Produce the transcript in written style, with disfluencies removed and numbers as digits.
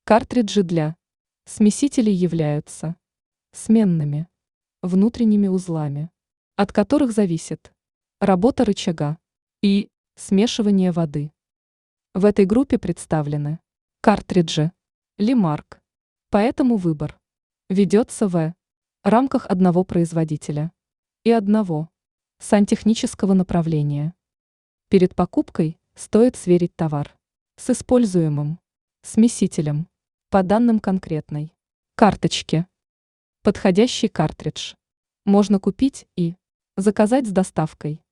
Картриджи для смесителей являются сменными внутренними узлами, от которых зависит работа рычага и смешивание воды. В этой группе представлены картриджи Лимарк, поэтому выбор ведется в рамках одного производителя и одного сантехнического направления. Перед покупкой стоит сверить товар с используемым смесителем по данным конкретной карточки. Подходящий картридж можно купить и заказать с доставкой.